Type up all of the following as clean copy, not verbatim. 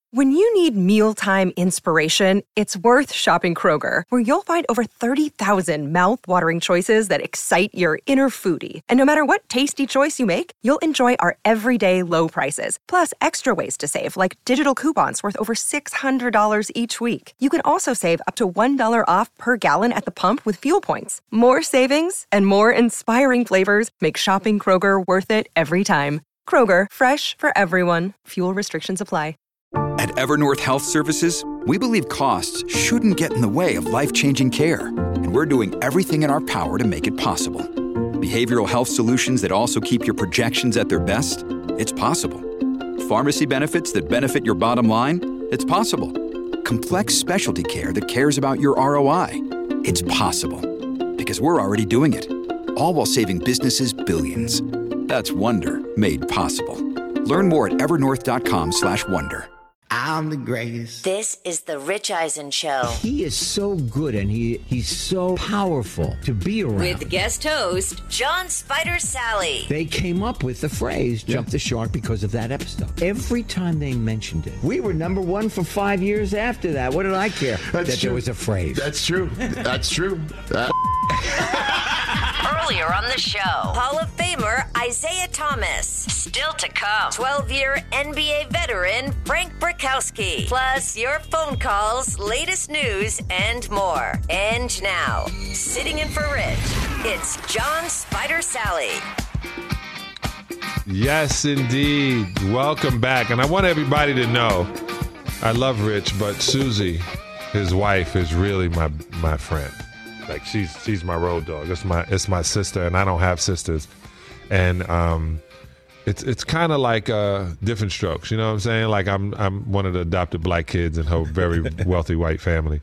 When you need mealtime inspiration, it's worth shopping Kroger, where you'll find over 30,000 mouth-watering choices that excite your inner foodie. And no matter what tasty choice you make, you'll enjoy our everyday low prices, plus extra ways to save, like digital coupons worth over $600 each week. You can also save up to $1 off per gallon at the pump with fuel points. More savings and more inspiring flavors make shopping Kroger worth it every time. Kroger, fresh for everyone. Fuel restrictions apply. At Evernorth Health Services, we believe costs shouldn't get in the way of life-changing care, and we're doing everything in our power to make it possible. Behavioral health solutions that also keep your projections at their best? It's possible. Pharmacy benefits that benefit your bottom line? It's possible. Complex specialty care that cares about your ROI? It's possible. Because we're already doing it. All while saving businesses billions. That's Wonder made possible. Learn more at evernorth.com/wonder. I'm the greatest. This is the Rich Eisen Show. He is so good and he's so powerful to be around. With guest host, John Spider Sally. They came up with the phrase, jump the shark, because of that episode. Every time they mentioned it, we were number one for 5 years after that. What did I care there was a phrase? That's true. That's true. Earlier on the show, Hall of Famer Isaiah Thomas. Still to come, 12-year NBA veteran Frank Brakowski. Plus your phone calls, latest news, and more. And now, sitting in for Rich, it's John Spider Sally. Yes, indeed. Welcome back. And I want everybody to know, I love Rich, but Susie, his wife, is really my friend. Like she's my road dog. It's my sister, and I don't have sisters. And it's kind of like different strokes. You know what I'm saying? Like I'm one of the adopted black kids in her very wealthy white family.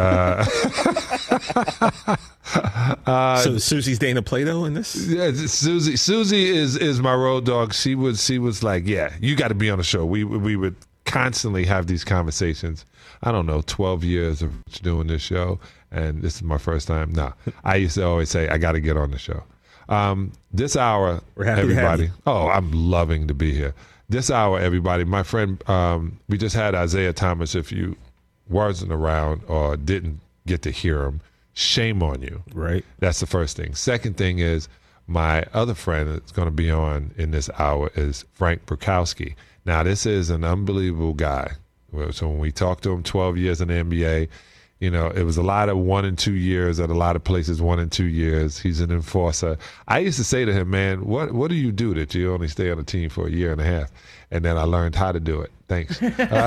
So Susie's Dana Plato in this? Yeah, Susie is my road dog. She was like, yeah, you got to be on the show. We would constantly have these conversations. I don't know, 12 years of doing this show, and this is my first time. No, I used to always say, I got to get on the show. This hour, we're happy everybody. To have you. Oh, I'm loving to be here. This hour, everybody, my friend, we just had Isaiah Thomas. If you wasn't around or didn't get to hear him, shame on you. Right. That's the first thing. Second thing is my other friend that's going to be on in this hour is Frank Brakowski. Now, this is an unbelievable guy. So when we talked to him, 12 years in the NBA, you know, it was a lot of 1 and 2 years at a lot of places, 1 and 2 years. He's an enforcer. I used to say to him, man, what do you do that you only stay on a team for a year and a half? And then I learned how to do it. Thanks.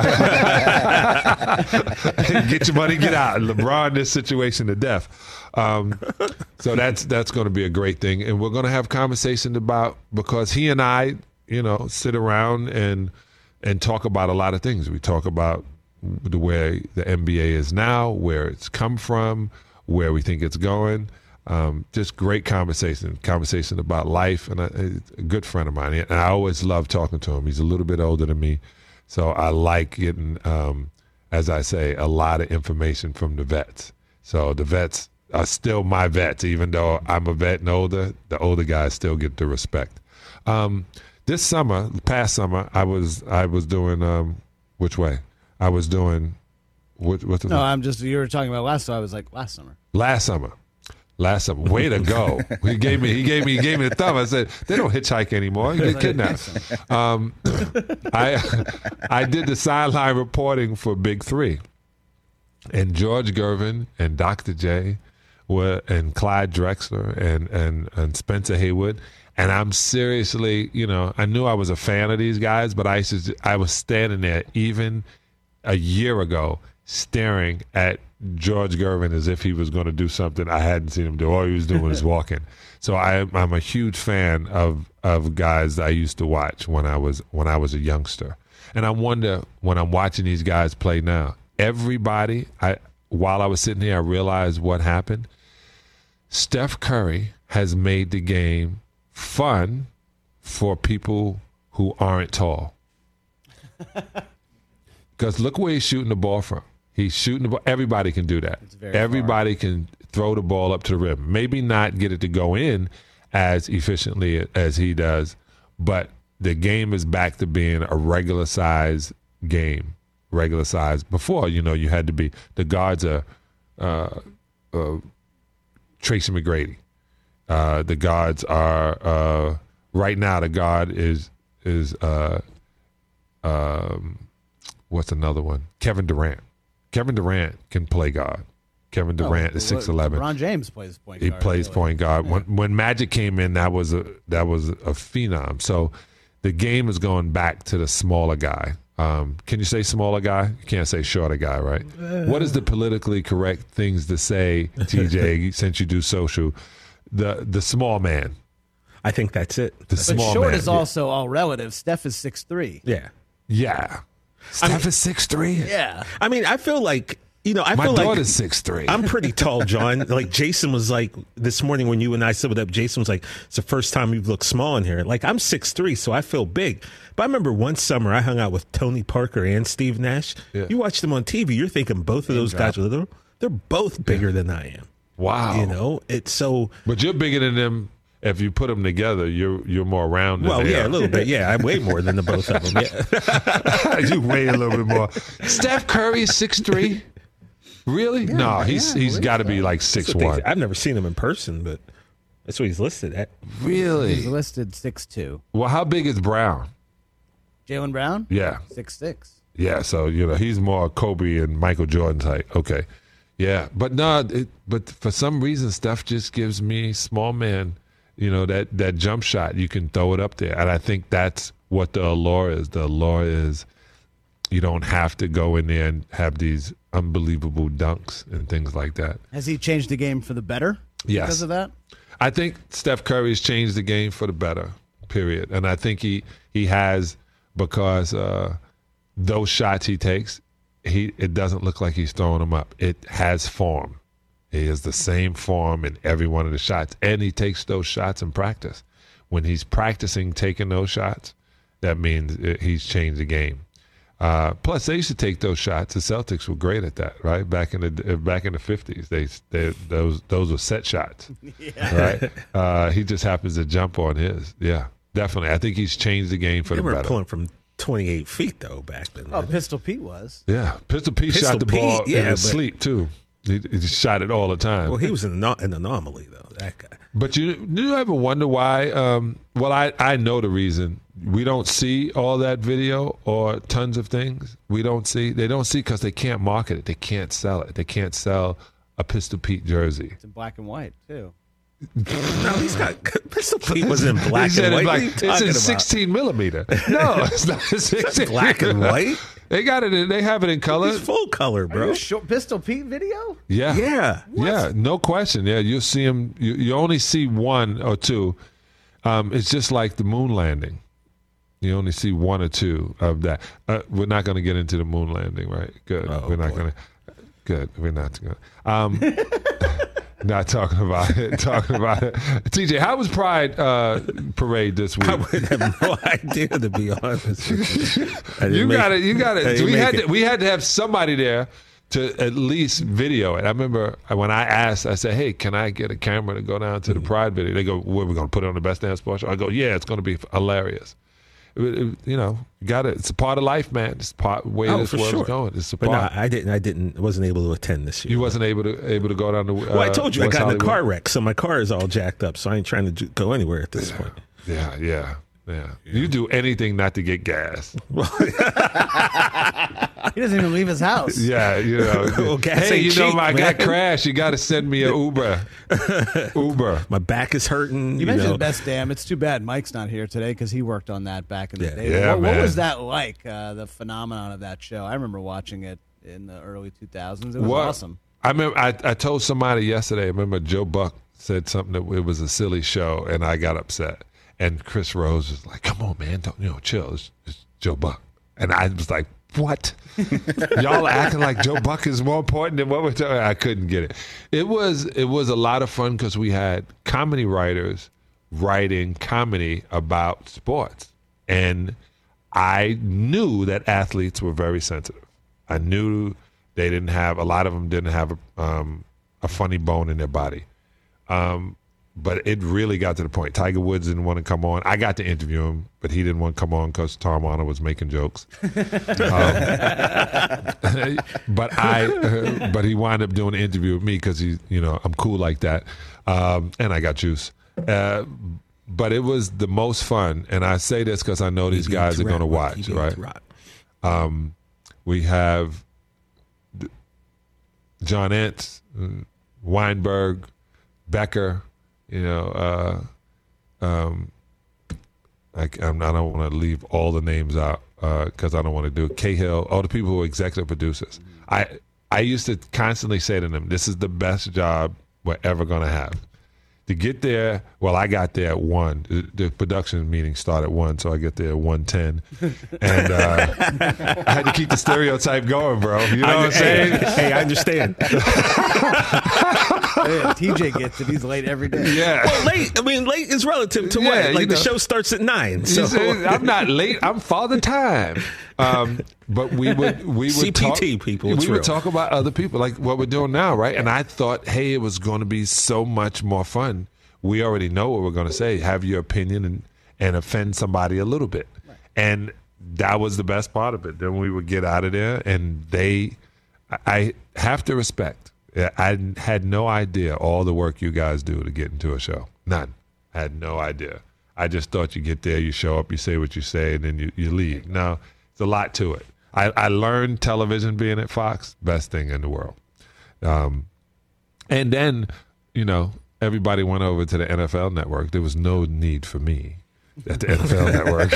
Get your money, get out. LeBron, this situation to death. So that's going to be a great thing. And we're going to have conversation about, because he and I, you know, sit around and talk about a lot of things. We talk about the way the NBA is now, where it's come from, where we think it's going. Just great conversation about life. And a good friend of mine. And I always love talking to him. He's a little bit older than me. So I like getting, as I say, a lot of information from the vets. So the vets are still my vets, even though I'm a vet and older. The older guys still get the respect. This summer, past summer, I was doing which way? I was doing what? No, I'm just. You were talking about last. So I was like last summer. Last summer. Way to go! He gave me the thumb. I said they don't hitchhike anymore. You get kidnapped. I did the sideline reporting for Big Three, and George Gervin and Dr. J, and Clyde Drexler and Spencer Haywood. And I'm seriously, you know, I knew I was a fan of these guys, but I was standing there even a year ago staring at George Gervin as if he was going to do something I hadn't seen him do. All he was doing was walking. So I'm a huge fan of guys I used to watch when I was a youngster. And I wonder, when I'm watching these guys play now, everybody, while I was sitting here, I realized what happened. Steph Curry has made the game fun for people who aren't tall. Because look where he's shooting the ball from. He's shooting the ball. Everybody can do that. Everybody can throw the ball up to the rim. Maybe not get it to go in as efficiently as he does, but the game is back to being a regular size game. regular size. Before, you had to be, the guards are Tracy McGrady. The guards are, right now the guard is what's another one? Kevin Durant. Kevin Durant can play guard. Kevin Durant is 6'11". LeBron James plays point He guard. plays point guard. Yeah. When Magic came in, that was a phenom. So the game is going back to the smaller guy. Can you say smaller guy? You can't say shorter guy, right? What is the politically correct things to say, TJ, since you do social? The small man. I think that's it. The But small short man. is also all relative. Steph is 6'3". Yeah. Yeah. Steph is 6'3". Yeah. I mean, I feel like, I My feel like daughter's 6'3". I'm pretty tall, John. Like Jason was like this morning when you and I stood up, Jason was like, it's the first time you've looked small in here. Like I'm 6'3", so I feel big. But I remember one summer I hung out with Tony Parker and Steve Nash. Yeah. You watch them on TV, you're thinking both of those guys are little. They're both bigger than I am. Wow. It's so. But you're bigger than them. If you put them together, you're more round than they Yeah, are. a little bit. Yeah, I'm way more than the both of them. Yeah. You weigh a little bit more. Steph Curry is 6'3". Really? No, he's got to be like That's what they 6'1". say. I've never seen him in person, but that's what he's listed at. He's Really? listed 6'2". Well, how big is Brown? Jaylen Brown? Yeah. 6'6". Yeah, so he's more Kobe and Michael Jordan type. Okay. Yeah, but no, but for some reason Steph just gives me small man, that jump shot, you can throw it up there. And I think that's what the allure is. The allure is you don't have to go in there and have these unbelievable dunks and things like that. Has he changed the game for the better Yes. because of that? I think Steph Curry's changed the game for the better, period. And I think he has, because those shots he takes, it doesn't look like he's throwing them up. It has form. He has the same form in every one of the shots, and he takes those shots in practice. When he's practicing taking those shots, that means he's changed the game. Plus, they used to take those shots. The Celtics were great at that, right? Back in the 50s, those were set shots, right? He just happens to jump on his. Yeah, definitely. I think he's changed the game for They the were better. pulling from 28 feet though back then. Oh, Pistol Pete was. Yeah, Pistol Pete Pistol shot the ball Pete, in yeah, his but- sleep too. He just shot it all the time. Well, he was an anomaly though. That guy. But do you ever wonder why? Well, I know the reason. We don't see all that video or tons of things. They don't see because they can't market it. They can't sell it. They can't sell a Pistol Pete jersey. It's in black and white, too. No, he's got Pistol Pete wasn't in black He said and white. it's What are like you it's talking in about? 16 millimeter. No, it's not 16 black and white. They got it. They have it in color. It's full color, Are bro. you sure Pistol Pete video? Yeah. Yeah. Yeah, no question. Yeah, you'll see him. You only see one or two. It's just like the moon landing. You only see one or two of that. We're not going to get into the moon landing, right? Good. We're not going to. Good. We're not going to. Not talking about it. TJ, how was Pride Parade this week? I would have no idea, to be honest with you. You got it. We had to have somebody there to at least video it. I remember when I asked, I said, "Hey, can I get a camera to go down to the Pride video?" They go, "What, we're going to put it on the Best Damn Sports Show?" I go, "Yeah, it's going to be hilarious." Got it. It's a part of life, man. It's part way this world is going. It's a But part. no, I wasn't able to attend this year. You wasn't able to go down to. Well, I told you West I got in a Hollywood? car wreck, so my car is all jacked up. So I ain't trying to go anywhere at this point. Yeah. You do anything not to get gas. He doesn't even leave his house. Yeah, Well, gas hey, ain't cheap, I got man. crashed. You got to send me an Uber. My back is hurting. You mentioned Best Damn. It's too bad Mike's not here today because he worked on that back in the day. Yeah, what man. was that like, the phenomenon of that show? I remember watching it in the early 2000s. It was awesome. I remember I told somebody yesterday. I remember Joe Buck said something that it was a silly show, and I got upset. And Chris Rose was like, "Come on, man, don't chill. It's Joe Buck." And I was like, "What? Y'all acting like Joe Buck is more important than what we're talking?" I couldn't get it. It was a lot of fun because we had comedy writers writing comedy about sports, and I knew that athletes were very sensitive. I knew they didn't have a lot of them didn't have a funny bone in their body. but it really got to the point. Tiger Woods didn't want to come on. I got to interview him, but he didn't want to come on because Tom Arnold was making jokes. But he wound up doing an interview with me because I'm cool like that, and I got juice. But it was the most fun, and I say this because I know these guys are going to watch, right? We have John Entz, Weinberg, Becker. I don't want to leave all the names out because I don't want to do it. Cahill, all the people who are executive producers. I used to constantly say to them, this is the best job we're ever going to have. To get there, well, I got there at 1. The production meeting started at 1, so I get there at 1:10. And I had to keep the stereotype going, bro. You know what I'm saying? Hey, I understand. TJ gets it. He's late every day. Yeah. Well, late is relative to what? Like the show starts at 9. So I'm not late. I'm Father Time. But we would CPT talk, people. We would talk about other people, like what we're doing now, right? And I thought, hey, it was going to be so much more fun. We already know what we're going to say. Have your opinion and offend somebody a little bit. Right. And that was the best part of it. Then we would get out of there, and I have to respect. I had no idea all the work you guys do to get into a show. None. I had no idea. I just thought you get there, you show up, you say what you say, and then you leave. No, it's a lot to it. I learned television being at Fox, best thing in the world. And then, everybody went over to the NFL Network. There was no need for me at the NFL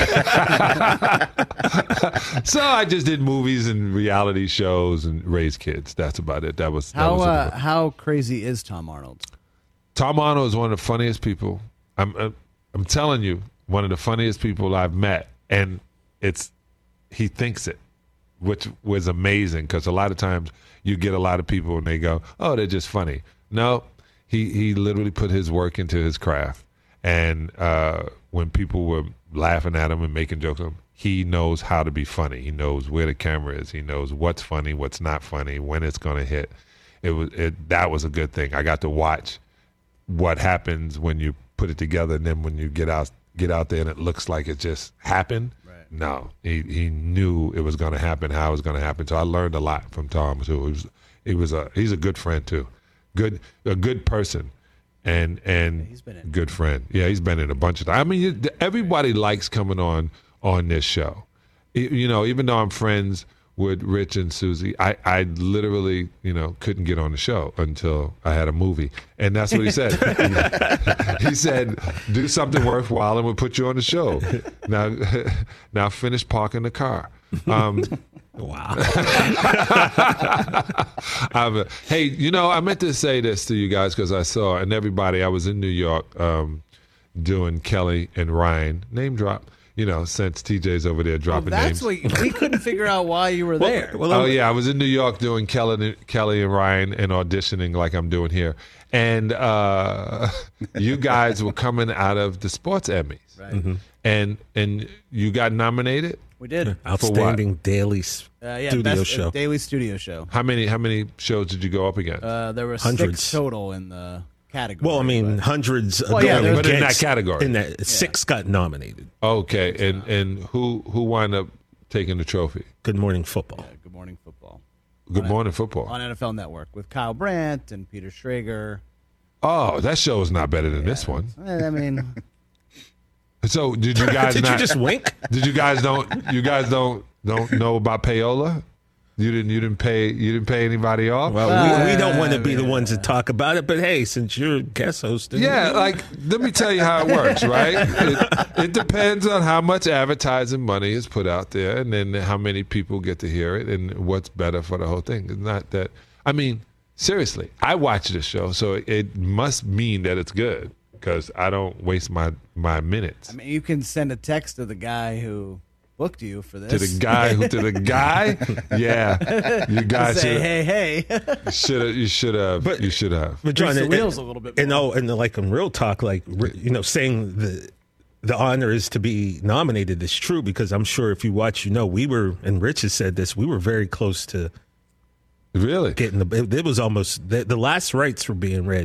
Network. So I just did movies and reality shows and raised kids. That's about it. That was how crazy is Tom Arnold? Tom Arnold is one of the funniest people. I'm telling you, one of the funniest people I've met, and he thinks it, which was amazing because a lot of times you get a lot of people and they go, oh, they're just funny. No, he literally put his work into his craft. And when people were laughing at him and making jokes at him, he knows how to be funny. He knows where the camera is. He knows what's funny, what's not funny, when it's going to hit. That was a good thing. I got to watch what happens when you put it together, and then when you get out there and it looks like it just happened. Right. No, he knew it was going to happen, how it was going to happen. So I learned a lot from Tom too. He's a good friend too, a good person, and good friend. Yeah, he's been in a bunch of times. I mean, everybody likes coming on this show. Even though I'm friends with Rich and Susie, I literally, couldn't get on the show until I had a movie. And that's what he said. He said, do something worthwhile and we'll put you on the show. Now finish parking the car. Wow. Hey, I meant to say this to you guys because I saw, and everybody, I was in New York doing Kelly and Ryan, name drop. Since TJ's over there dropping names. That's what we couldn't figure out why you were there. I was in New York doing Kelly and Ryan and auditioning like I'm doing here. And you guys were coming out of the Sports Emmys. Right. Mm-hmm. And you got nominated? We did. Outstanding daily studio show. Daily studio show. How many shows did you go up against? There were hundreds. 6 total in the category. Well, I mean, hundreds. But in that category, 6 got nominated. Okay, and who wound up taking the trophy? Good Morning Football. Yeah, Good Morning Football. Good Morning Football on NFL Network with Kyle Brandt and Peter Schrager. Oh, that show is not better than this one. I mean, so did you guys? Did you just wink? Did you guys don't know about payola? You didn't pay anybody off? Well, we don't want to be the ones to talk about it, but hey, since you're guest hosting. Yeah, let me tell you how it works, right? It depends on how much advertising money is put out there and then how many people get to hear it and what's better for the whole thing. It's not that, I mean, seriously, I watch this show, so it must mean that it's good because I don't waste my minutes. I mean, you can send a text to the guy who booked you for this. To the guy, yeah. You guys say, hey. You should have. But John, the wheels a little bit more. And like in real talk, like saying the honor is to be nominated is true because I'm sure if you watch, we were, and Rich has said this, we were very close to really getting it was almost the last rites were being read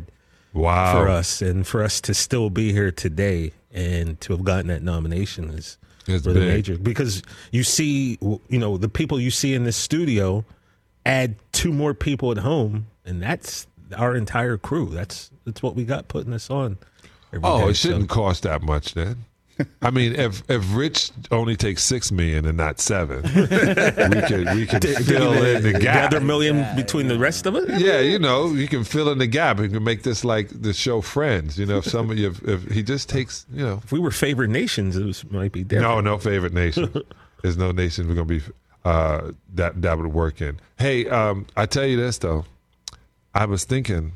Wow. for us, and for us to still be here today and to have gotten that nomination is It's really big. major, because you see, the people you see in this studio add 2 more people at home, and that's our entire crew. That's what we got putting us on. Every day, It shouldn't cost that much then. I mean, if Rich only takes $6 million and not $7 million, we could fill in the The gap. other million between the rest of us. Yeah, you can fill in the gap. You can make this like the show Friends. If he just takes, If we were favored nations, it might be different. no favorite nation. There's no nation we're gonna be that would work in. Hey, I tell you this though, I was thinking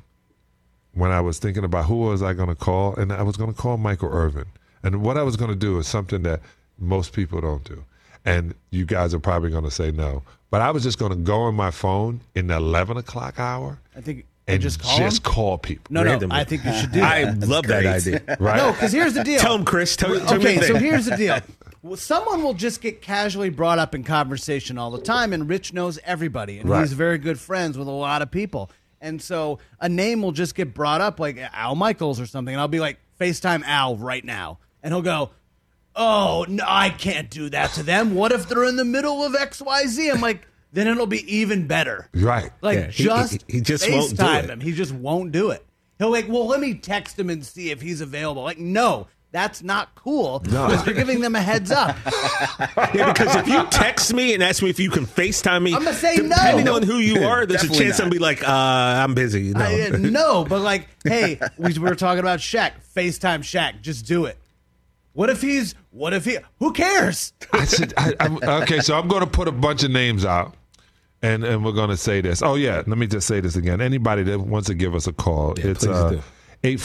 about who was I gonna call, and I was gonna call Michael Irvin. And what I was going to do is something that most people don't do. And you guys are probably going to say no. But I was just going to go on my phone in the 11 o'clock hour I think and just call him? people. No, randomly. I think you should do that. I love that idea. Right? No, because here's the deal. Tell him, Chris. Tell me Okay, the so thing. here's the deal. Well, someone will just get casually brought up in conversation all the time, and Rich knows everybody, and Right. he's very good friends with a lot of people. And so a name will just get brought up, like Al Michaels or something, and I'll be like, FaceTime Al right now. And he'll go, oh, no, I can't do that to them. What if they're in the middle of XYZ? I'm like, then it'll be even better. Right. Like, Yeah, he just won't do FaceTime it. him. He just won't do it. He'll like, well, let me text him and see if he's available. Like, no, that's not cool. Because you're giving them a heads up. Yeah, because if you text me and ask me if you can FaceTime me, I'm gonna say no. depending on who you are, there's a Definitely chance not. I'm be like, I'm busy. No. No, but like, hey, we were talking about Shaq. FaceTime Shaq. Just do it. What if he, who cares? Okay, so I'm going to put a bunch of names out, and we're going to say this. Oh, yeah, let me just say this again. Anybody that wants to give us a call, it's please do.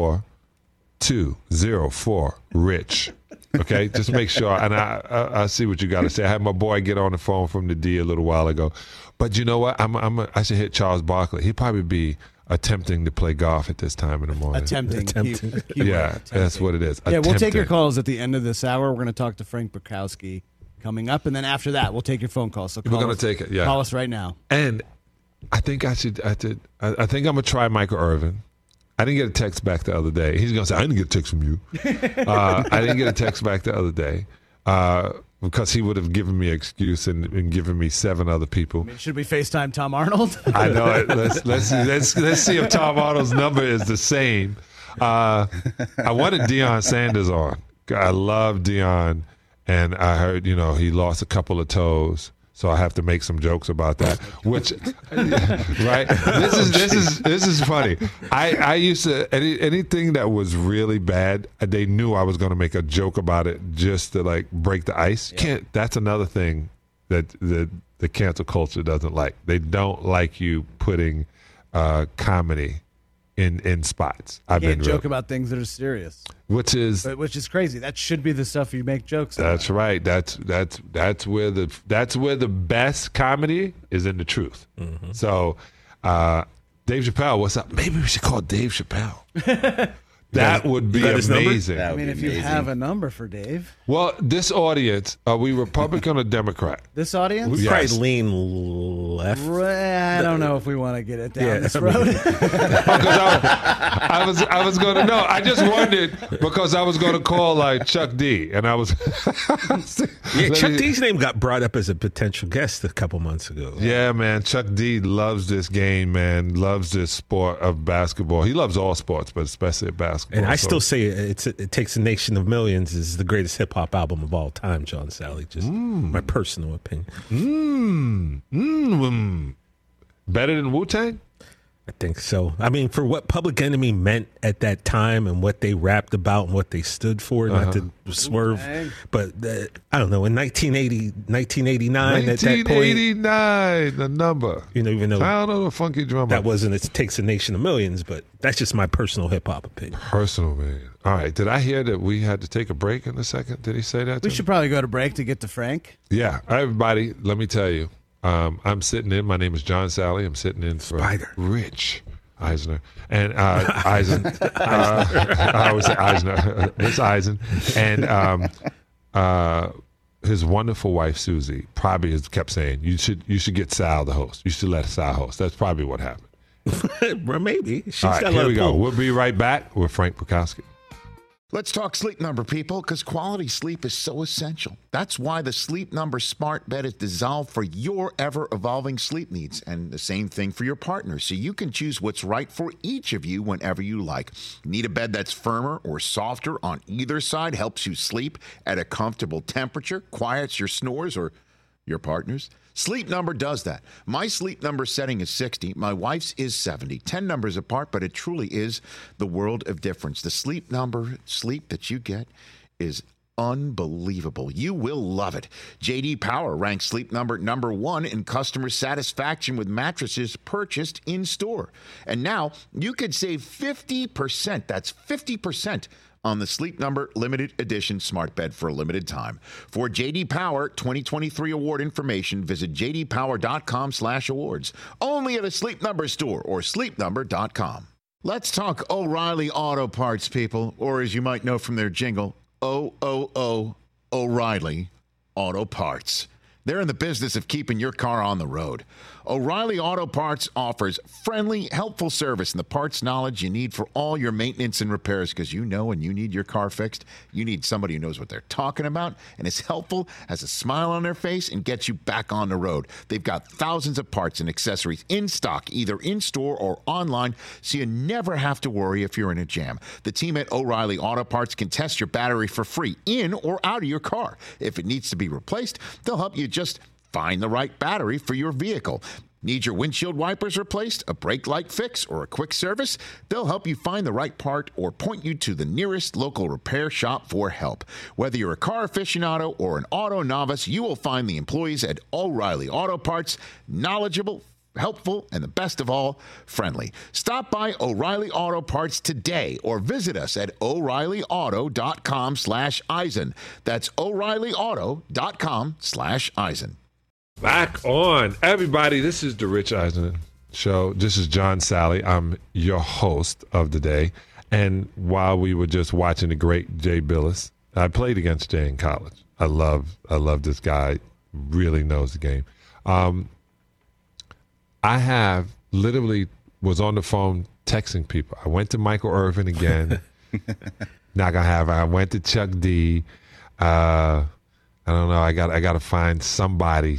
844-204-RICH. Okay, just make sure. And I see what you got to say. I had my boy get on the phone from the D a little while ago. But you know what? I should hit Charles Barkley. He'd probably be attempting to play golf at this time in the morning. Attempting. Yeah, that's what it is. Yeah, we'll take your Attempting. calls at the end of this hour. We're going to talk to Frank Bukowski coming up, and then after that, we'll take your phone calls. So We're call gonna us- take it, yeah. Call us right now. And I think I think I'm gonna try Michael Irvin. I didn't get a text back the other day. He's gonna say, I didn't get a text from you. I didn't get a text back the other day because he would have given me an excuse and given me 7 other people. Should we FaceTime Tom Arnold? I know it. Let's see if Tom Arnold's number is the same. I wanted Deion Sanders on. I love Deion, and I heard he lost a couple of toes. So I have to make some jokes about that. Which, right? This is funny. I used to anything that was really bad. They knew I was going to make a joke about it just to like break the ice. That's another thing that the cancel culture doesn't like. They don't like you putting comedy in spots. I've Can't been joke about things that are serious, which is crazy. That should be the stuff you make jokes about. That's right. That's where the best comedy is in the truth. Mm-hmm. So, Dave Chappelle, what's up? Maybe we should call Dave Chappelle. That would be got his number? amazing. That I would mean, be if you amazing. have a number for Dave, Well, this audience, are we Republican or Democrat? this audience, We Yes. probably lean left. I don't know if we want to get it down Yeah, this I mean- road. Because I was going to know. I just wondered because I was going to call like Chuck D, and I was. Yeah, Chuck D's name got brought up as a potential guest a couple months ago. Yeah, man. Chuck D loves this game, man. Loves this sport of basketball. He loves all sports, but especially basketball. And I So- still say it takes a nation of millions is the greatest hip hop album of all time, John Sally. Just my personal opinion. Better than Wu-Tang? I think so. I mean, for what Public Enemy meant at that time and what they rapped about and what they stood for, not to swerve, but I don't know. In 1989, at that point, 1989, the number. even though I don't know the funky drummer. that wasn't It Takes a Nation of Millions, but that's just my personal hip hop opinion. Personal, man. All right. Did I hear that we had to take a break in a second? Did he say that? We should probably go to break to get to Frank. Yeah. All right, everybody, let me tell you. I'm sitting in. My name is John Sally. I'm sitting in for Spider. Rich Eisner. And Eisen. I always say Eisner. It's Eisen. And his wonderful wife, Susie, probably has kept saying, you should get Sal the host. You should let Sal host. That's probably what happened. Well, maybe. She's All right, got a here lot we of go. pull. We'll be right back with Frank Bukowski. Let's talk Sleep Number, people, because quality sleep is so essential. That's why the Sleep Number smart bed is designed for your ever-evolving sleep needs, and the same thing for your partner, so you can choose what's right for each of you whenever you like. Need a bed that's firmer or softer on either side, helps you sleep at a comfortable temperature, quiets your snores or your partner's? Sleep Number does that. My Sleep Number setting is 60. My wife's is 70. 10 numbers apart, but it truly is the world of difference. The Sleep Number sleep that you get is unbelievable. You will love it. J.D. Power ranks Sleep Number number 1 in customer satisfaction with mattresses purchased in store. And now you could save 50%. That's 50% on the Sleep Number limited edition smart bed for a limited time. For J.D. Power 2023 award information, visit jdpower.com/awards. Only at a Sleep Number store or sleepnumber.com. Let's talk O'Reilly Auto Parts, people, or as you might know from their jingle, O'Reilly Auto Parts. They're in the business of keeping your car on the road. O'Reilly Auto Parts offers friendly, helpful service and the parts knowledge you need for all your maintenance and repairs, because you know when you need your car fixed, you need somebody who knows what they're talking about and is helpful, has a smile on their face, and gets you back on the road. They've got thousands of parts and accessories in stock, either in-store or online, so you never have to worry if you're in a jam. The team at O'Reilly Auto Parts can test your battery for free in or out of your car. If it needs to be replaced, they'll help you just find the right battery for your vehicle. Need your windshield wipers replaced, a brake light fix, or a quick service? They'll help you find the right part or point you to the nearest local repair shop for help. Whether you're a car aficionado or an auto novice, you will find the employees at O'Reilly Auto Parts knowledgeable, helpful, and the best of all, friendly. Stop by O'Reilly Auto Parts today or visit us at O'ReillyAuto.com/Eisen. That's O'ReillyAuto.com/Eisen. Back on. Everybody, this is the Rich Eisen Show. This is John Sally. I'm your host of the day. And while we were just watching the great Jay Billis, I played against Jay in college. I love this guy. Really knows the game. I have literally was on the phone texting people. I went to Michael Irvin again. Not gonna have. I went to Chuck D. I don't know. I got to find somebody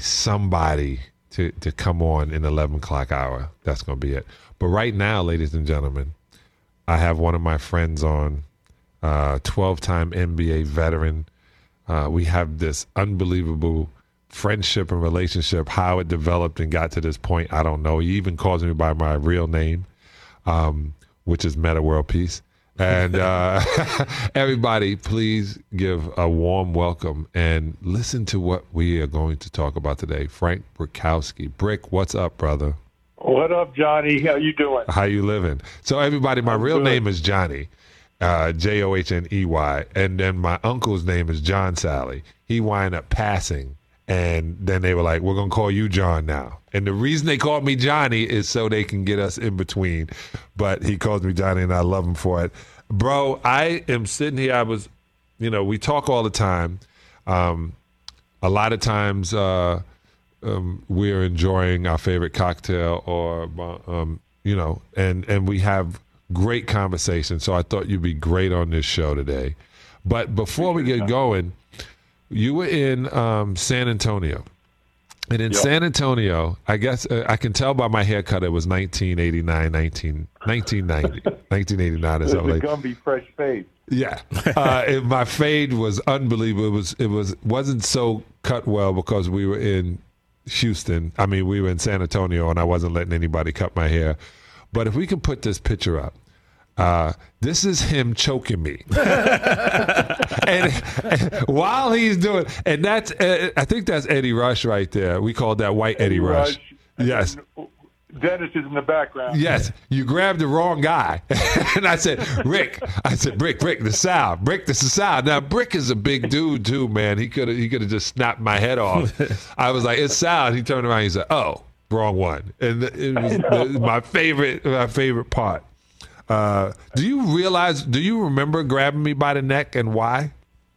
to come on in the 11 o'clock hour. That's going to be it. But right now, ladies and gentlemen, I have one of my friends on, 12-time NBA veteran. We have this unbelievable friendship and relationship. How it developed and got to this point, I don't know. He even calls me by my real name, which is Meta World Peace. And everybody, please give a warm welcome and listen to what we are going to talk about today. Frank Bukowski. Brick, what's up, brother? What up, Johnny? How you doing? How you living? So everybody, my real name is Johnny, Johney, and then my uncle's name is John Sally. He wind up passing, and then they were like, we're going to call you John now. And the reason they called me Johnny is so they can get us in between. But he calls me Johnny, and I love him for it. Bro, I am sitting here. We talk all the time. A lot of times we're enjoying our favorite cocktail or, and we have great conversations. So I thought you'd be great on this show today. But before we get going, you were in San Antonio. And in San Antonio, I guess I can tell by my haircut it was 1989, 1990, 1989 or something like that. It's a Gumby fresh fade. Yeah. My fade was unbelievable. It wasn't so cut well because we were in Houston. I mean, we were in San Antonio, and I wasn't letting anybody cut my hair. But if we can put this picture up, this is him choking me. and while he's doing, and that's, I think that's Eddie Rush right there. We called that white Eddie Rush. Yes. Dennis is in the background. Yes. You grabbed the wrong guy. And I said, Brick, the sound. Brick, this is sound. Now, Brick is a big dude too, man. He could have just snapped my head off. I was like, it's sound. He turned around and he said, oh, wrong one. And it was my favorite part. Do you remember grabbing me by the neck and why?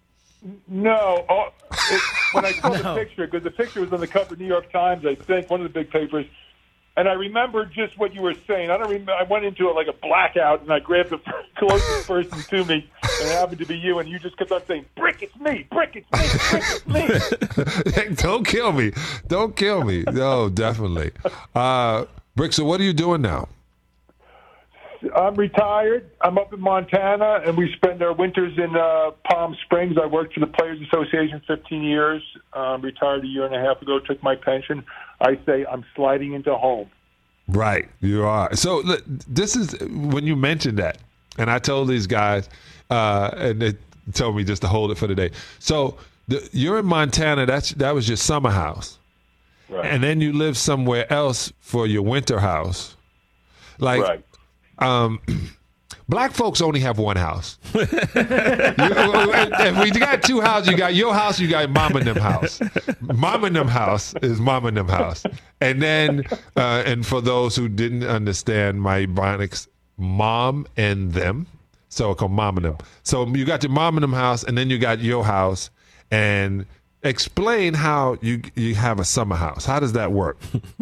No. When I saw the picture, because the picture was on the cover of New York Times, I think, one of the big papers, And I remember just what you were saying. I don't remember. I went into it like a blackout, and I grabbed the closest person to me, and it happened to be you. And you just kept on saying, "Brick, it's me! Brick, it's me! Brick, it's me!" Don't kill me! Don't kill me! No, definitely. Brick, so what are you doing now? I'm retired. I'm up in Montana, and we spend our winters in Palm Springs. I worked for the Players Association 15 years. Retired a year and a half ago, took my pension. I say I'm sliding into home. Right, you are. So look, this is when you mentioned that, and I told these guys, and they told me just to hold it for the day. So you're in Montana. That was your summer house, Right. and then you live somewhere else for your winter house. Like, Right. Black folks only have one house. If we got two houses, you got your house, you got mom and them house. Mom and them house is mom and them house. And then, and for those who didn't understand my Ebonics, mom and them. So I call mom and them. So you got your mom and them house, and then you got your house. And explain how you have a summer house. How does that work?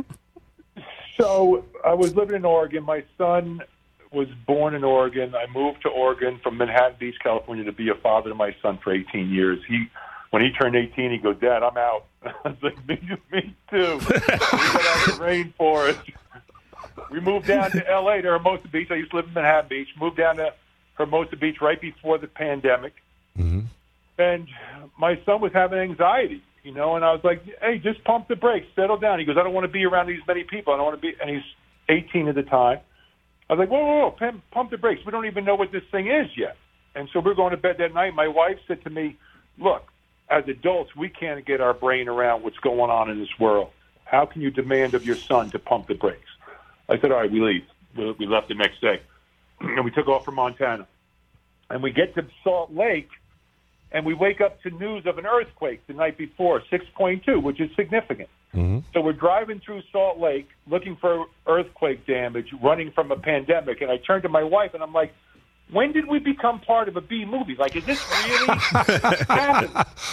So I was living in Oregon. My son was born in Oregon. I moved to Oregon from Manhattan Beach, California, to be a father to my son for 18 years. When he turned 18, he goes, "Dad, I'm out." I was like, me too. We got out of the rainforest. We moved down to L.A. to Hermosa Beach. I used to live in Manhattan Beach. Moved down to Hermosa Beach right before the pandemic. Mm-hmm. And my son was having anxiety, and I was like, "Hey, just pump the brakes, settle down." He goes, "I don't want to be around these many people. I don't want to be," and he's 18 at the time. I was like, whoa, pump the brakes. We don't even know what this thing is yet. And so we're going to bed that night. My wife said to me, "Look, as adults, we can't get our brain around what's going on in this world. How can you demand of your son to pump the brakes?" I said, "All right, we leave." We left the next day. And we took off for Montana. And we get to Salt Lake, and we wake up to news of an earthquake the night before, 6.2, which is significant. Mm-hmm. So we're driving through Salt Lake looking for earthquake damage, running from a pandemic. And I turned to my wife, and I'm like, when did we become part of a B movie? Like, is this really happening?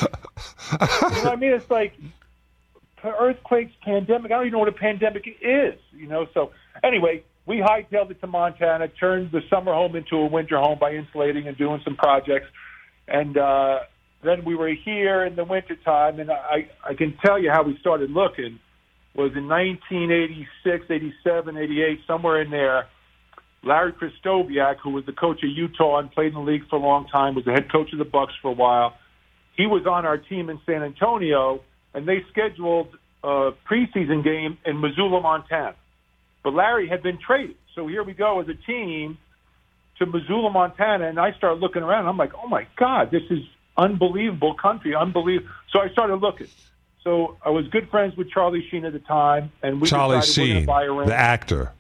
You know what I mean? It's like earthquakes, pandemic. I don't even know what a pandemic is, So anyway, we hightailed it to Montana, turned the summer home into a winter home by insulating and doing some projects. And then we were here in the wintertime, and I can tell you how we started looking was in 1986, 87, 88, somewhere in there. Larry Kristoviak, who was the coach of Utah and played in the league for a long time, was the head coach of the Bucks for a while. He was on our team in San Antonio, and they scheduled a preseason game in Missoula, Montana. But Larry had been traded. So here we go as a team to Missoula, Montana, and I started looking around. I'm like, oh, my God, this is unbelievable country, unbelievable. So I started looking. So I was good friends with Charlie Sheen at the time, and we Charlie decided we're going Sheen, to buy a ranch. the actor.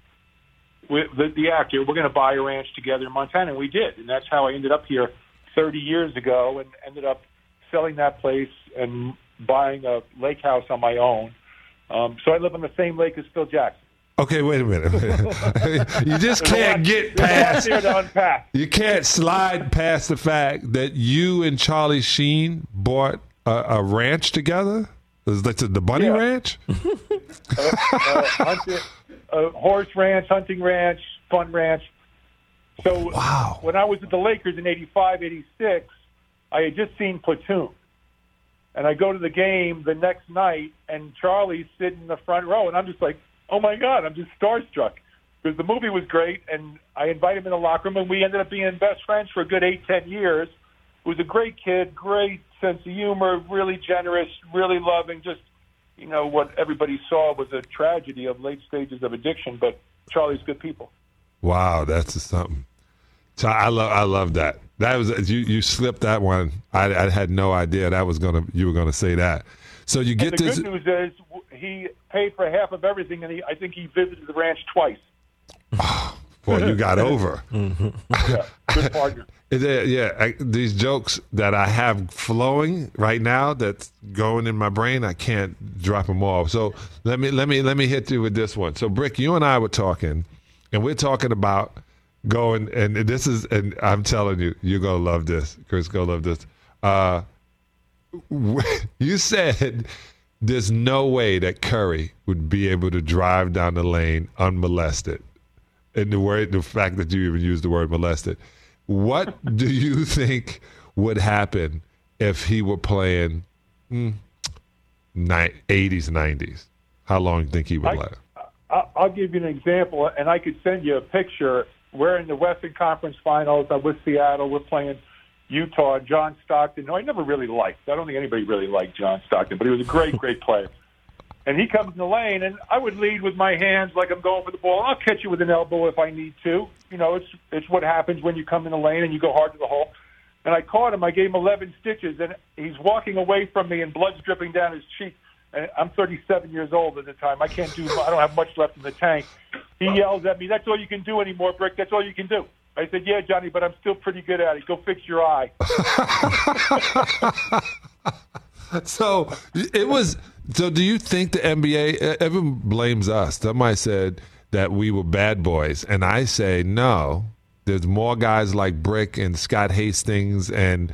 The actor. We're going to buy a ranch together in Montana, and we did. And that's how I ended up here 30 years ago and ended up selling that place and buying a lake house on my own. So I live on the same lake as Phil Jackson. Okay, wait a minute. You just can't get past. Here to unpack. You can't slide past the fact that you and Charlie Sheen bought a ranch together. Is that the Bunny Ranch? Horse ranch, hunting ranch, fun ranch. So wow. When I was at the Lakers in 85, 86, I had just seen Platoon. And I go to the game the next night, and Charlie's sitting in the front row, and I'm just like, oh, my God, I'm just starstruck. Because the movie was great, and I invited him in the locker room, and we ended up being best friends for a good 8-10 years. He was a great kid, great sense of humor, really generous, really loving. Just, what everybody saw was a tragedy of late stages of addiction, but Charlie's good people. Wow, that's something. So I love that. That was you slipped that one. I had no idea you were gonna say that. So you get this. The good news is he paid for half of everything, and I think he visited the ranch twice. Boy, you got over. Yeah, good partner. These jokes that I have flowing right now that's going in my brain, I can't drop them off. So let me hit you with this one. So Brick, you and I were talking, and we're talking about going, and this is, and I'm telling you, you're gonna love this. Chris, gonna love this. You said there's no way that Curry would be able to drive down the lane unmolested. And the fact that you even used the word molested. What do you think would happen if he were playing 80s, 90s? How long do you think he would last? I'll give you an example, and I could send you a picture. We're in the Western Conference Finals. I'm with Seattle. We're playing Utah. John Stockton, who I never really liked. I don't think anybody really liked John Stockton, but he was a great, great player. And he comes in the lane, and I would lead with my hands like I'm going for the ball. I'll catch you with an elbow if I need to. You know, it's what happens when you come in the lane and you go hard to the hole. And I caught him. I gave him 11 stitches, and he's walking away from me, and blood's dripping down his cheek. And I'm 37 years old at the time. I don't have much left in the tank. He yells at me, "That's all you can do anymore, Brick. That's all you can do." I said, "Yeah, Johnny, but I'm still pretty good at it. Go fix your eye." So do you think the NBA, everyone blames us. Somebody said that we were bad boys. And I say, no, there's more guys like Brick and Scott Hastings and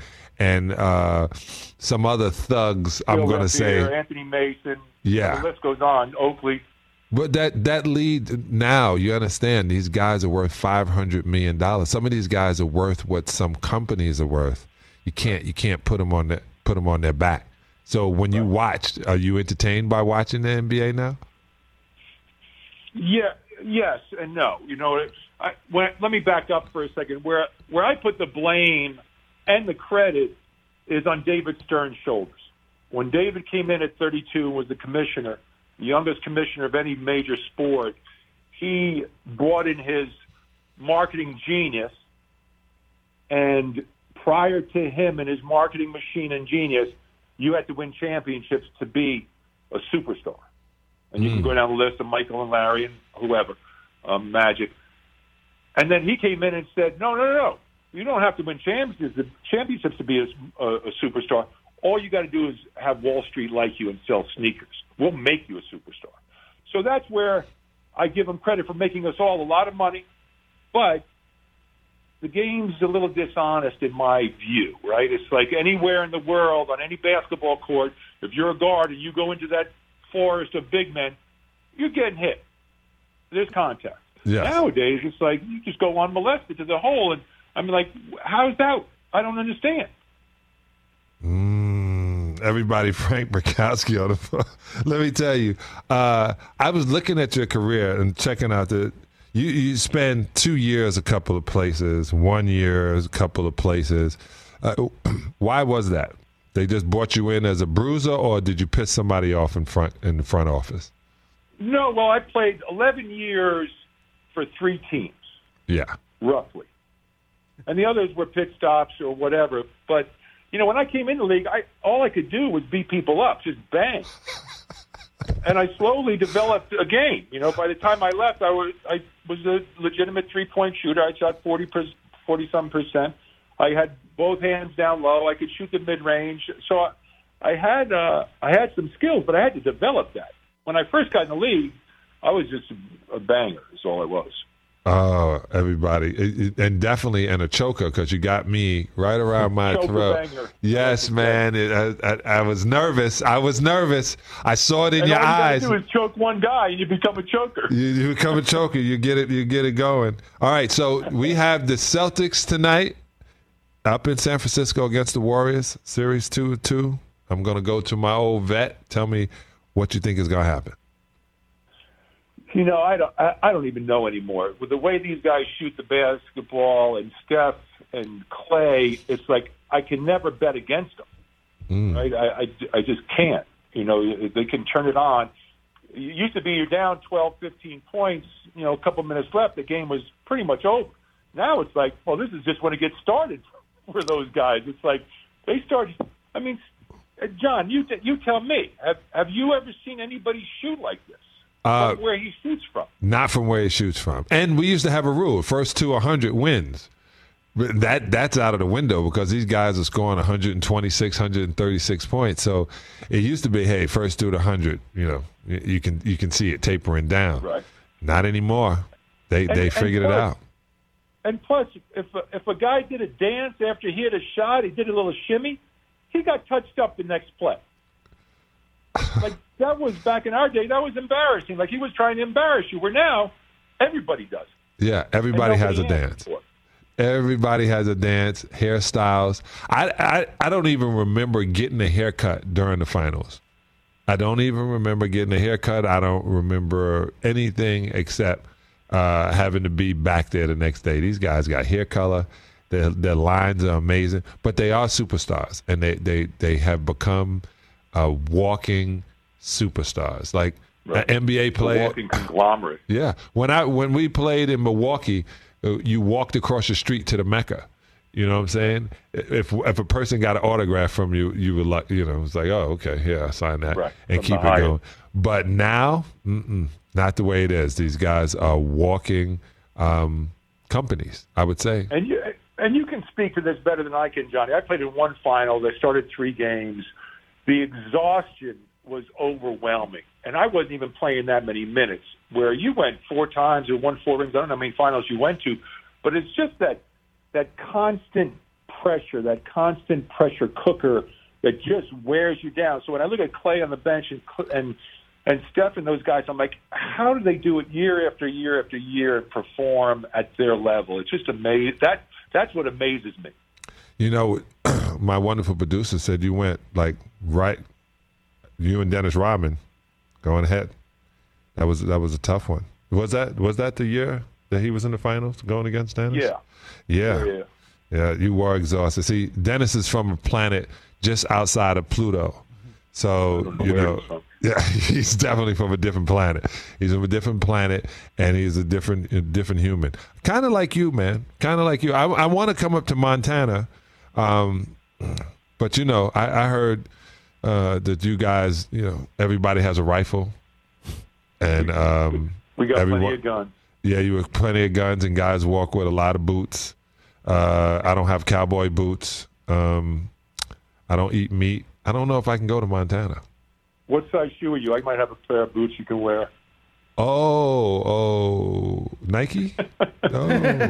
some other thugs, I'm going to say. Anthony Mason. Yeah. The list goes on. Oakley. But that lead now, you understand, these guys are worth $500 million. Some of these guys are worth what some companies are worth. You can't put them on their back. So when you watched, are you entertained by watching the NBA now? Yeah, yes, and no. You know, let me back up for a second. Where I put the blame and the credit is on David Stern's shoulders. When David came in at 32 and was the commissioner, the youngest commissioner of any major sport, he brought in his marketing genius, and prior to him and his marketing machine and genius, you had to win championships to be a superstar. And you can go down the list of Michael and Larry and whoever, Magic. And then he came in and said, no. You don't have to win championships to be a superstar. All you got to do is have Wall Street like you and sell sneakers. We'll make you a superstar. So that's where I give him credit for making us all a lot of money. But the game's a little dishonest in my view, right? It's like anywhere in the world, on any basketball court, if you're a guard and you go into that forest of big men, you're getting hit. There's contact. Yes. Nowadays, it's like you just go unmolested to the hole. And I'm like, how's that? I don't understand. Everybody, Frank Brickowski on the phone. Let me tell you, I was looking at your career and checking out you spent 2 years a couple of places, 1 year a couple of places. Why was that? They just brought you in as a bruiser, or did you piss somebody off in the front office? No, well, I played 11 years for 3 teams. Yeah. Roughly. And the others were pit stops or whatever. But, you know, when I came in the league, all I could do was beat people up, just bang. And I slowly developed a game. You know, by the time I left, I was a legitimate three-point shooter. I shot 40-some%. I had both hands down low. I could shoot the mid-range. So I had some skills, but I had to develop that. When I first got in the league, I was just a banger is all I was. Oh, everybody. And definitely a choker, because you got me right around my throat. Banger. Yes, man. I was nervous. I saw it in your eyes. All you got to do is choke one guy, and you become a choker. You become a choker. You get it going. All right, so we have the Celtics tonight up in San Francisco against the Warriors, Series 2-2. I'm going to go to my old vet. Tell me what you think is going to happen. You know, I don't even know anymore. With the way these guys shoot the basketball, and Steph and Clay, it's like I can never bet against them. Right? I just can't. You know, they can turn it on. It used to be you're down 12, 15 points, you know, a couple minutes left, the game was pretty much over. Now it's like, well, this is just when it gets started for those guys. It's like they start. I mean, John, you tell me. Have you ever seen anybody shoot like this? From where he shoots from. Not from where he shoots from. And we used to have a rule, first to 100 wins. But that's out of the window because these guys are scoring 126, 136 points. So it used to be, hey, first to 100, you know, you can see it tapering down. Right. Not anymore. They figured it out. And plus, if a guy did a dance after he hit a shot, he did a little shimmy, he got touched up the next play. Like, that was back in our day. That was embarrassing. Like, he was trying to embarrass you. Where now, everybody does. Yeah, everybody has a dance. Everybody has a dance, hairstyles. I don't even remember getting a haircut during the finals. I don't even remember getting a haircut. I don't remember anything except having to be back there the next day. These guys got hair color. Their lines are amazing, but they are superstars, and they have become walking superstars. Like an NBA player, a walking conglomerate. Yeah, when we played in Milwaukee, you walked across the street to the Mecca. You know what I'm saying? If a person got an autograph from you, you would like, you know, it's like, oh, okay, yeah, I signed that, and keep it going. But now, not the way it is. These guys are walking companies, I would say. And you can speak to this better than I can, Johnny. I played in one final. They started 3 games. The exhaustion was overwhelming, and I wasn't even playing that many minutes. Where you went 4 times or won 4 rings. I don't know how many finals you went to, but it's just that constant pressure, that constant pressure cooker that just wears you down. So when I look at Clay on the bench and Steph and those guys, I'm like, how do they do it year after year after year and perform at their level? It's just amazing. That's what amazes me. You know, my wonderful producer said you went like right. You and Dennis Rodman going ahead. That was a tough one. Was that the year that he was in the finals going against Dennis? Yeah. You were exhausted. See, Dennis is from a planet just outside of Pluto, so you know. Yeah, he's definitely from a different planet. He's from a different planet, and he's a different human. Kind of like you, man. Kind of like you. I want to come up to Montana, but you know, I heard that you guys, you know, everybody has a rifle, and we got plenty of guns. Yeah, you have plenty of guns, and guys walk with a lot of boots. I don't have cowboy boots. I don't eat meat. I don't know if I can go to Montana. What size shoe are you? I might have a pair of boots you can wear. Oh, Nike? Oh.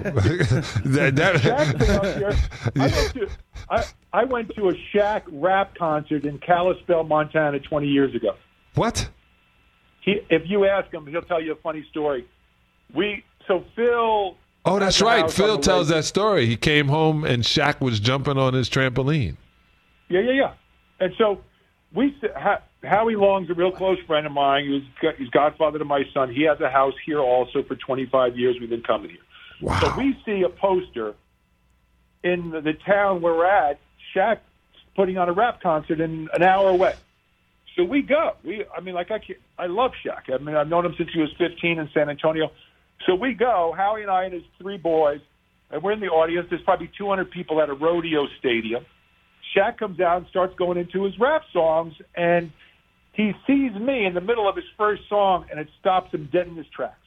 I went to a Shaq rap concert in Kalispell, Montana 20 years ago. What? If you ask him, he'll tell you a funny story. Phil... Oh, that's right. Phil tells that story. He came home and Shaq was jumping on his trampoline. Yeah. And so Howie Long's a real close friend of mine. He's godfather to my son. He has a house here also for 25 years. We've been coming here. Wow. So we see a poster in the town where we're at, Shaq putting on a rap concert an hour away. So we go. I love Shaq. I mean, I've known him since he was 15 in San Antonio. So we go, Howie and I and his 3 boys, and we're in the audience. There's probably 200 people at a rodeo stadium. Shaq comes out and starts going into his rap songs, and he sees me in the middle of his first song, and it stops him dead in his tracks.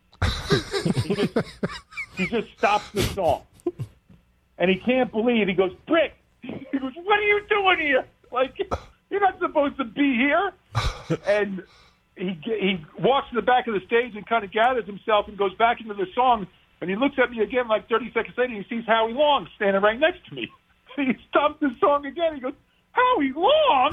he just stops the song. And he can't believe. He goes, Brick! He goes, what are you doing here? Like, you're not supposed to be here. And he walks to the back of the stage and kind of gathers himself and goes back into the song. And he looks at me again like 30 seconds later, and he sees Howie Long standing right next to me. He stops the song again. He goes, Howie Long?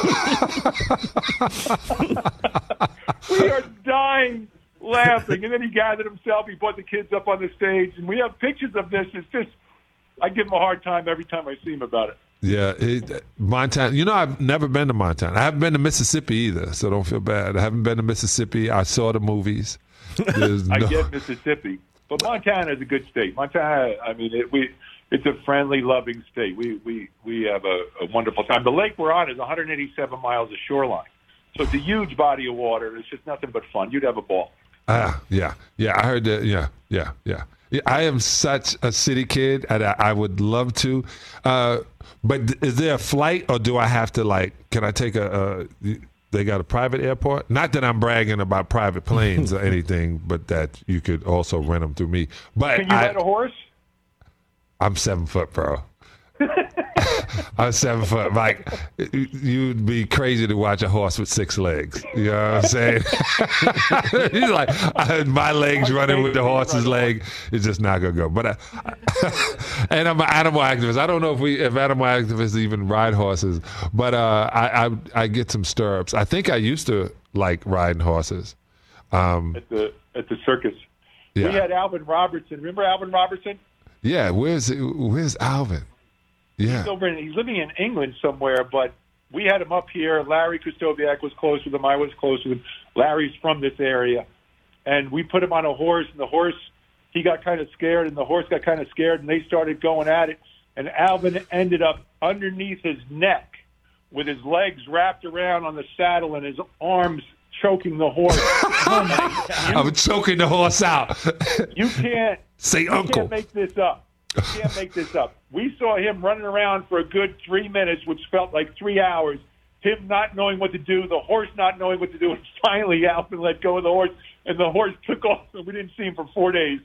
We are dying laughing. And then he gathered himself. He brought the kids up on the stage. And we have pictures of this. It's just, I give him a hard time every time I see him about it. Yeah, Montana. You know, I've never been to Montana. I haven't been to Mississippi either, so don't feel bad. I haven't been to Mississippi. I saw the movies. I get Mississippi. But Montana is a good state. Montana, I mean, it's a friendly, loving state. We have a wonderful time. The lake we're on is 187 miles of shoreline. So it's a huge body of water. It's just nothing but fun. You'd have a ball. Yeah. I heard that. Yeah. I am such a city kid, and I would love to. But is there a flight, or do I have to, can I take they got a private airport? Not that I'm bragging about private planes or anything, but that you could also rent them through me. But can you rent a horse? I'm 7 foot, bro. I'm 7 foot. Like, you'd be crazy to watch a horse with 6 legs. You know what I'm saying? He's like, my legs running with the horse's leg is just not gonna go. But and I'm an animal activist. I don't know if animal activists even ride horses, but I get some stirrups. I think I used to like riding horses. At the circus. Yeah. We had Alvin Robertson. Remember Alvin Robertson? Yeah, where's Alvin? Yeah. He's living in England somewhere, but we had him up here. Larry Kustoviak was close with him. I was close with him. Larry's from this area. And we put him on a horse, and the horse, he got kind of scared, and the horse got kind of scared, and they started going at it. And Alvin ended up underneath his neck with his legs wrapped around on the saddle and his arms choking the horse. I'm choking the horse out. You can't say uncle. You can't make this up. You can't make this up. We saw him running around for a good 3 minutes, which felt like 3 hours. Him not knowing what to do, the horse not knowing what to do, and finally Alvin let go of the horse, and the horse took off, and we didn't see him for 4 days.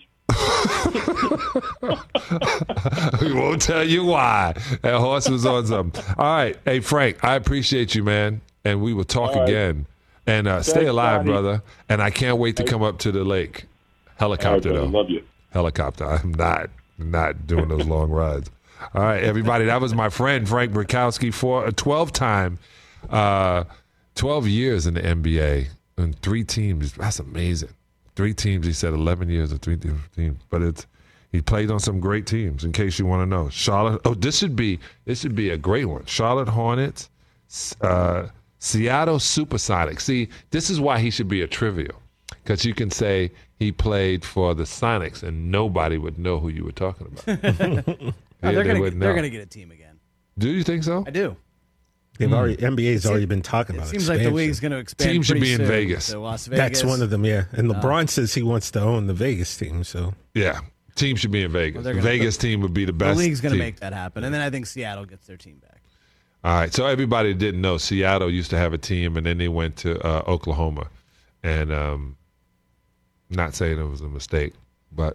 We won't tell you why. That horse was on something. All right. Hey, Frank, I appreciate you, man, and we will talk again. And stay alive, Johnny. Brother. And I can't wait to come up to the lake. Helicopter, though. Love you. Helicopter. I'm not doing those long rides. All right, everybody. That was my friend, Frank Brickowski, for a 12-time, 12 years in the NBA and 3 teams. That's amazing. 3 teams, he said 11 years of 3 teams. But he played on some great teams, in case you want to know. Charlotte. Oh, this should be a great one. Charlotte Hornets, Seattle Supersonics. See, this is why he should be a trivial, because you can say he played for the Sonics and nobody would know who you were talking about. They're going to get a team again. Do you think so? I do. NBA's already been talking about it. It seems like the league's going to expand. Team should be in soon Vegas. to Las Vegas. That's one of them, yeah. And LeBron says he wants to own the Vegas team. So yeah, team should be in Vegas. Well, the Vegas team would be the best. The league's going to team. make that happen, and then I think Seattle gets their team back. All right, so everybody didn't know Seattle used to have a team, and then they went to Oklahoma, and not saying it was a mistake, but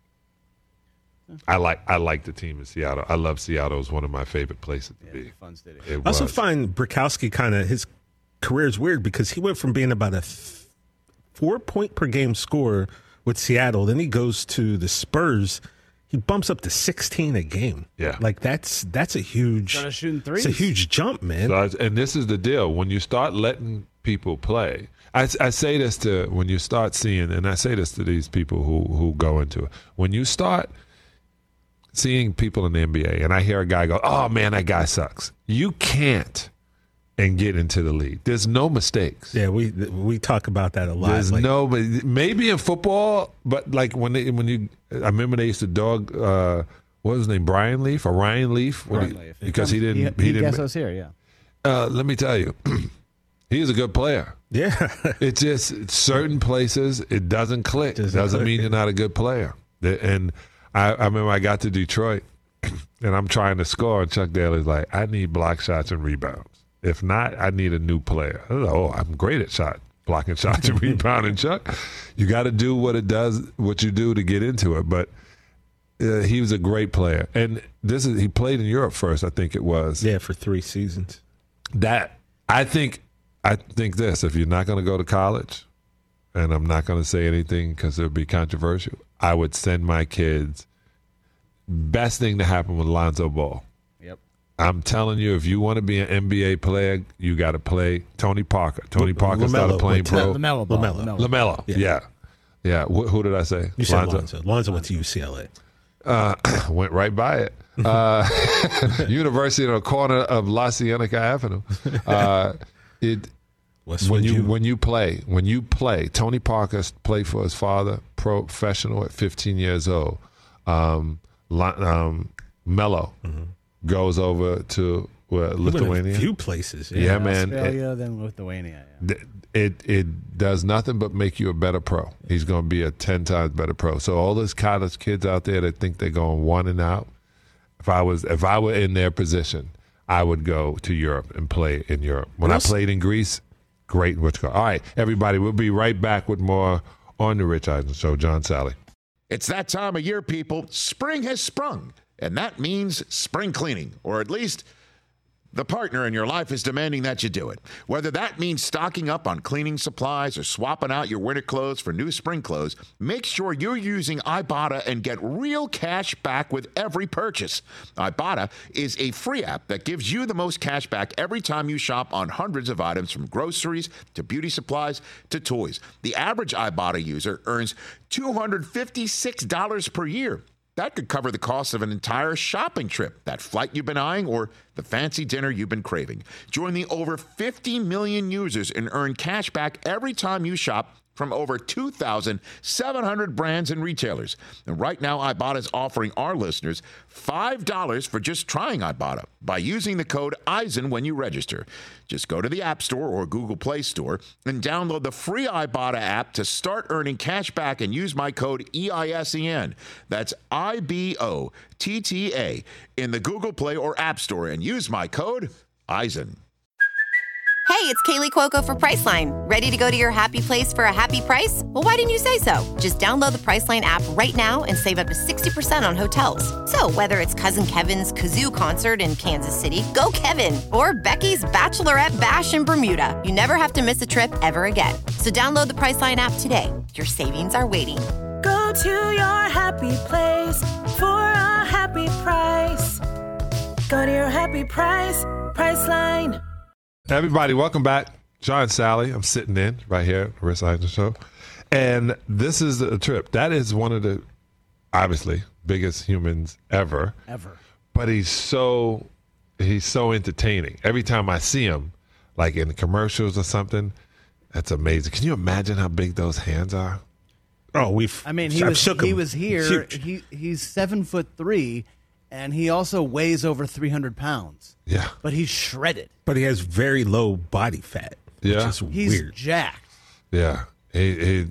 I like the team in Seattle. I love Seattle. It's one of my favorite places to be. Fun city. I also find Brickowski his career is weird because he went from being about a 4-point per game scorer with Seattle, then he goes to the Spurs. He bumps up to 16 a game. Yeah. Like, that's a huge... Started shooting threes. It's a huge jump, man. And this is the deal. When you start letting people play, I say this to, when you start seeing, and I say this to these people who go into it, when you start seeing people in the NBA, and I hear a guy go, oh, man, that guy sucks. You can't and get into the league. There's no mistakes. Yeah, we talk about that a lot. There's maybe in football, but like I remember they used to dog what was his name, Ryan Leaf, because he didn't guess us here, yeah. Let me tell you, he's a good player. Yeah, it's just certain places it doesn't click. Doesn't mean you're not a good player. And I remember I got to Detroit, and I'm trying to score, and Chuck Daly's like, I need block shots and rebounds. If not, I need a new player. I don't know, I'm great at blocking shots and rebounding, Chuck. You got to do what you do to get into it. But he was a great player, and he played in Europe first, I think it was. Yeah, for 3 seasons. I think this: if you're not going to go to college, and I'm not going to say anything because it would be controversial, I would send my kids. Best thing to happen with Lonzo Ball. I'm telling you, if you want to be an NBA player, you got to play Tony Parker. Tony Parker started playing pro. LaMelo. Yeah. Who did I say? You said Lonzo. Lonzo went to UCLA. Went right by it. University on the corner of La Cienega Avenue. When you play, Tony Parker played for his father, professional at 15 years old. Melo. Mm-hmm. Goes over to Lithuania. A few places. Yeah, man. Australia, then Lithuania. Yeah. It does nothing but make you a better pro. He's going to be a 10 times better pro. So all those college kids out there that think they're going 1 and out, if I were in their position, I would go to Europe and play in Europe. When I played in Greece, great. All right, everybody, we'll be right back with more on the Rich Eisen Show. John Sally. It's that time of year, people. Spring has sprung. And that means spring cleaning, or at least the partner in your life is demanding that you do it. Whether that means stocking up on cleaning supplies or swapping out your winter clothes for new spring clothes, make sure you're using Ibotta and get real cash back with every purchase. Ibotta is a free app that gives you the most cash back every time you shop on hundreds of items, from groceries to beauty supplies to toys. The average Ibotta user earns $256 per year. That could cover the cost of an entire shopping trip, that flight you've been eyeing, or the fancy dinner you've been craving. Join the over 50 million users and earn cash back every time you shop from over 2,700 brands and retailers. And right now, Ibotta is offering our listeners $5 for just trying Ibotta by using the code EISEN when you register. Just go to the App Store or Google Play Store and download the free Ibotta app to start earning cash back and use my code EISEN. That's IBOTTA in the Google Play or App Store and use my code EISEN. Hey, it's Kaylee Cuoco for Priceline. Ready to go to your happy place for a happy price? Well, why didn't you say so? Just download the Priceline app right now and save up to 60% on hotels. So whether it's Cousin Kevin's Kazoo Concert in Kansas City, go Kevin, or Becky's Bachelorette Bash in Bermuda, you never have to miss a trip ever again. So download the Priceline app today. Your savings are waiting. Go to your happy place for a happy price. Go to your happy price, Priceline. Everybody, welcome back. John Sally. I'm sitting in right here at the Rich Eisen Show. And this is a trip. That is one of the, obviously, biggest humans ever. But he's so entertaining. Every time I see him, like in the commercials or something, that's amazing. Can you imagine how big those hands are? Oh, he was here. He's 7'3", and he also weighs over 300 pounds. Yeah. But he's shredded. But he has very low body fat. Yeah. Which is He's weird. jacked. Yeah. It's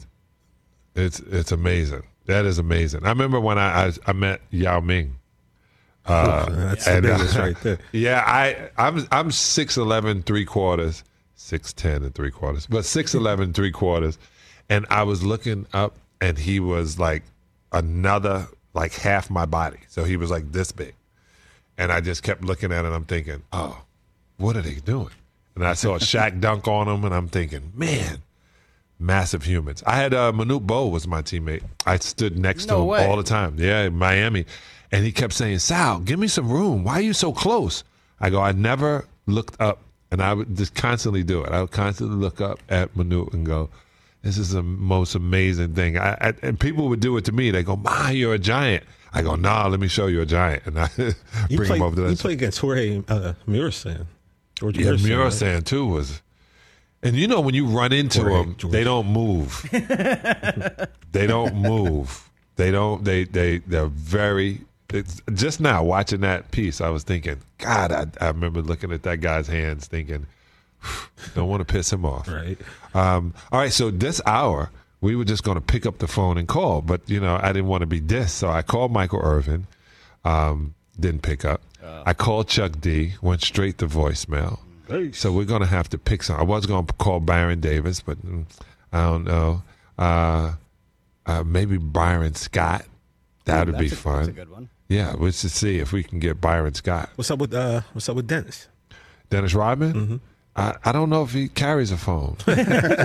amazing. That is amazing. I remember when I met Yao Ming. That's the biggest right there. Yeah, I'm 6'11", 3/4, 6'10" and 3/4, but 6'11", 3/4, and I was looking up, and he was like another, like half my body. So he was like this big, and I just kept looking at it. And I'm thinking, oh, what are they doing? And I saw Shaq dunk on him, and I'm thinking, man, massive humans. I had Manute Bol was my teammate. I stood next to him all the time. Yeah, in Miami. And he kept saying, Sal, give me some room. Why are you so close? I go, I never looked up. And I would just constantly do it. I would constantly look up at Manute and go, this is the most amazing thing. And people would do it to me. They go, Ma, you're a giant. I go, nah, let me show you a giant. And I bring him over to that. You played against Jorge Murasan. Yeah, Murasan too was. And you know when you run into them, they don't move. They don't move. They're very. It's, just now watching that piece, I was thinking, God, I remember looking at that guy's hands, thinking, don't want to piss him off. Right. All right. So this hour, we were just going to pick up the phone and call, but I didn't want to be dissed, so I called Michael Irvin. Didn't pick up. I called Chuck D. Went straight to voicemail. Nice. So we're going to have to pick some. I was going to call Byron Davis, but I don't know. Maybe Byron Scott. That would be fun. That's a good one. Yeah, let's just see if we can get Byron Scott. What's up with Dennis? Dennis Rodman? Mm-hmm. I don't know if he carries a phone. He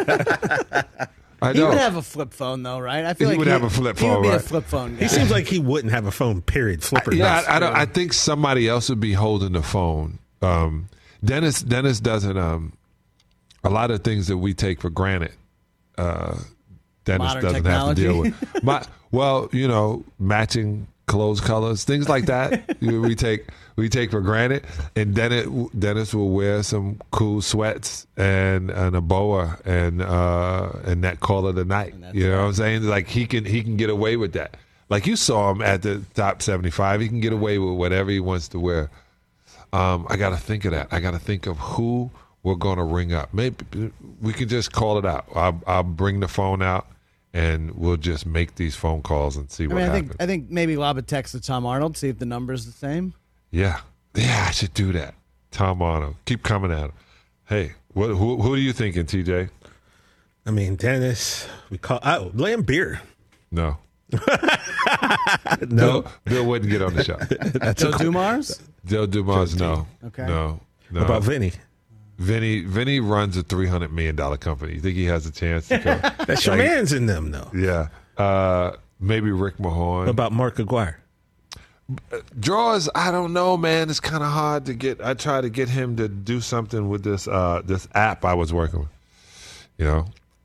would have a flip phone, though, right? I feel He like would have a flip He would phone, be a right? flip phone guy. He seems like he wouldn't have a phone, period. Flipper. I think somebody else would be holding the phone. Dennis doesn't. A lot of things that we take for granted, Dennis Modern doesn't technology. have to deal with. Matching clothes colors, things like that. we take for granted. And Dennis will wear some cool sweats and a boa and that call of the night. You know what I'm saying? Like he can get away with that. Like you saw him at the top 75. He can get away with whatever he wants to wear. I got to think of that. I got to think of who we're going to ring up. Maybe we can just call it out. I'll bring the phone out, and we'll just make these phone calls and see what happens. I think maybe lob a text to Tom Arnold, see if the number's the same. Yeah, I should do that. Tom Arnold. Keep coming at him. Hey, who are you thinking, TJ? I mean, Dennis. We call Lambeer. No. No. Bill wouldn't get on the show. Joe Dumars? Joe Dumars, no. Okay. No. What about Vinny? Vinny runs a $300 million company. You think he has a chance to go? That's your man's in them, though. Yeah. Maybe Rick Mahorn. What about Mark Aguirre? Draws, I don't know, man. It's kind of hard to get. I try to get him to do something with this this app I was working with. You know.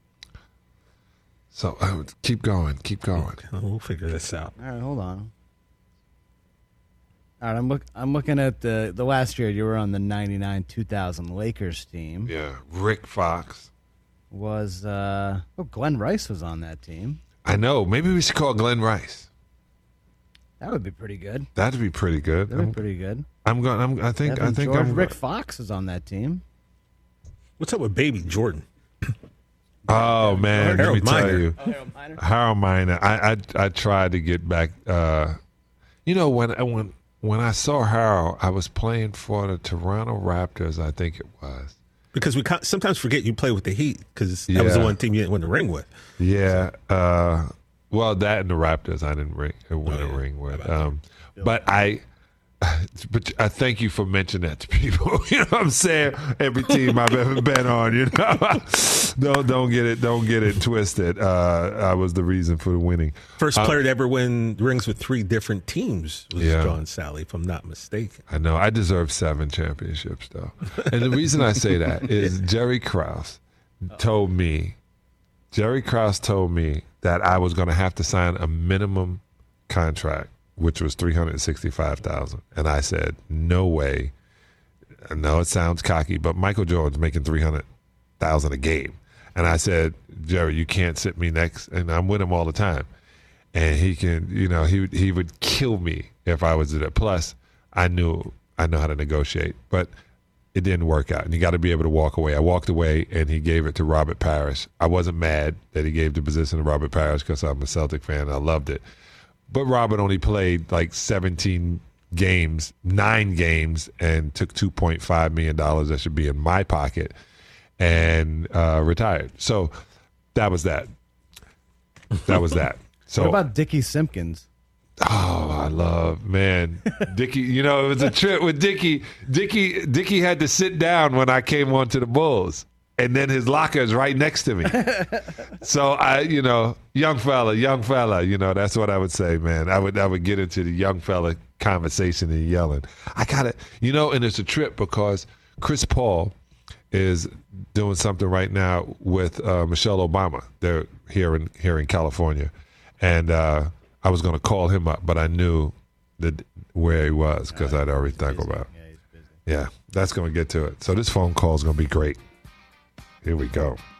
So keep going. We'll figure this out. All right, hold on. All right, I'm looking at the last year you were on the 99-2000 Lakers team. Yeah, Rick Fox was Glenn Rice was on that team. I know. Maybe we should call Glenn Rice. That would be pretty good. That'd be pretty good. That'd be pretty good. I think Rick Fox is on that team. What's up with Baby Jordan? Oh man, let me tell you, Harold Miner. I tried to get back. When I saw Harold, I was playing for the Toronto Raptors. I think it was. Because we sometimes forget you play with the Heat because that was the one team you didn't win the ring with. Yeah. Well, that and the Raptors I didn't win a ring with. But I thank you for mentioning that to people. You know what I'm saying? Every team I've ever been on, you know. don't get it twisted. I was the reason for the winning. First player to ever win rings with 3 different teams was John Sally, if I'm not mistaken. I know. I deserve 7 championships, though. And the reason I say that is Jerry Krause told me that I was going to have to sign a minimum contract, which was $365,000, and I said, "No way." I know it sounds cocky, but Michael Jordan's making $300,000 a game, and I said, "Jerry, you can't sit me next." And I'm with him all the time, and he can, he would kill me if I was there. Plus, I know how to negotiate, but it didn't work out, and you got to be able to walk away. I walked away, and he gave it to Robert Parrish. I wasn't mad that he gave the position to Robert Parrish because I'm a Celtic fan. And I loved it. But Robert only played like 9 games, and took $2.5 million that should be in my pocket, and retired. So that was that. So what about Dickie Simpkins? Oh, I love, man. Dickie, it was a trip with Dickie. Dickie had to sit down when I came onto the Bulls. And then his locker is right next to me. So young fella, that's what I would say, man. I would get into the young fella conversation and yelling. I got it, and it's a trip because Chris Paul is doing something right now with Michelle Obama. They're here in California. And I was going to call him up, but I knew where he was because I'd already thought about it. Yeah, he's busy. Yeah, that's going to get to it. So this phone call is going to be great. Here we go.